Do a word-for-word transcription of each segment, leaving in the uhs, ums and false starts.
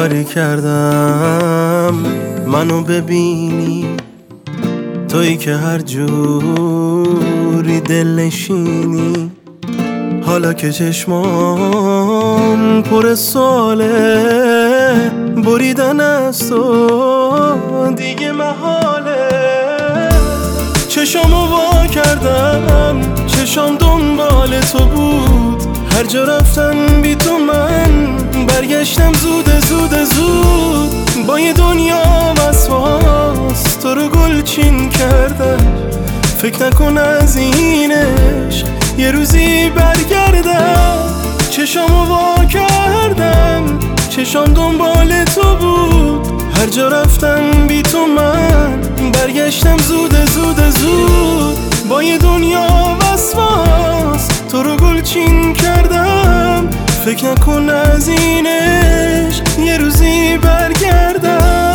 کاری کردم منو ببینی، تویی که هر جوری دل نشینی. حالا که چشمام پر ساله، بریدن از تو دیگه محاله. چشامو وا کردم، چشام دنبال تو بود. هر جا رفتم بی تو من برگشتم زود زود زود. با یه دنیا وسواس تو رو گلچین کردم. فکر نکن از این عشق یه روزی برگردم. چشامو وا کردم، چشام دنبال تو بود. هر جا رفتم بی تو من برگشتم زود زود زود. با یه دنیا وسواس تو رو گلچین کردم. فکر نکن از این عشق یه روزی برگردم.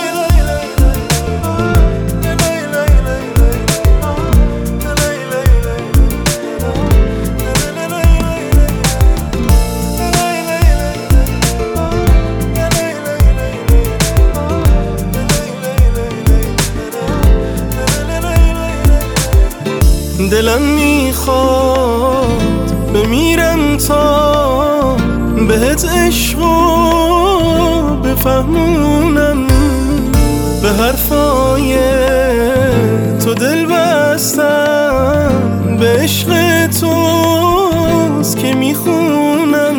دلم میخواد بمیرم تا بهت عشقو بفهمونم. به حرفای تو دل بستم، به عشق توست که میخونم.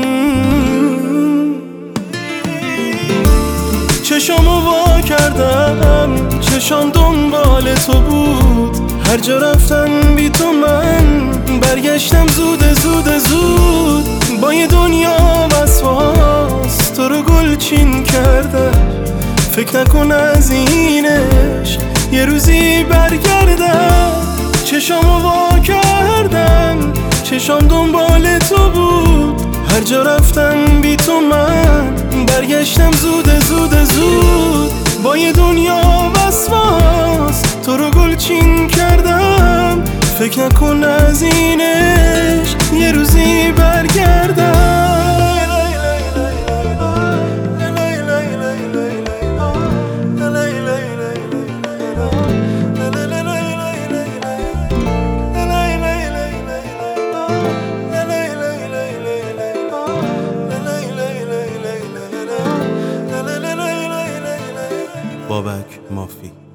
چشامو وا کردم، چشام دنبال تو بود. هر جا رفتم بی تو من برگشتم زود زود زود. با یه دنیا وسواس تو رو گلچین کردم. فکر نکن از این عشق یه روزی برگردم. چشامو وا کردم، چشام دنبال تو بود. هر جا رفتم بی تو من برگشتم زود زود زود. با یه دنیا وسواس تو رو گلچین کردم. فکر نکن از این عشق یه روزی برگردم. بابک مافی.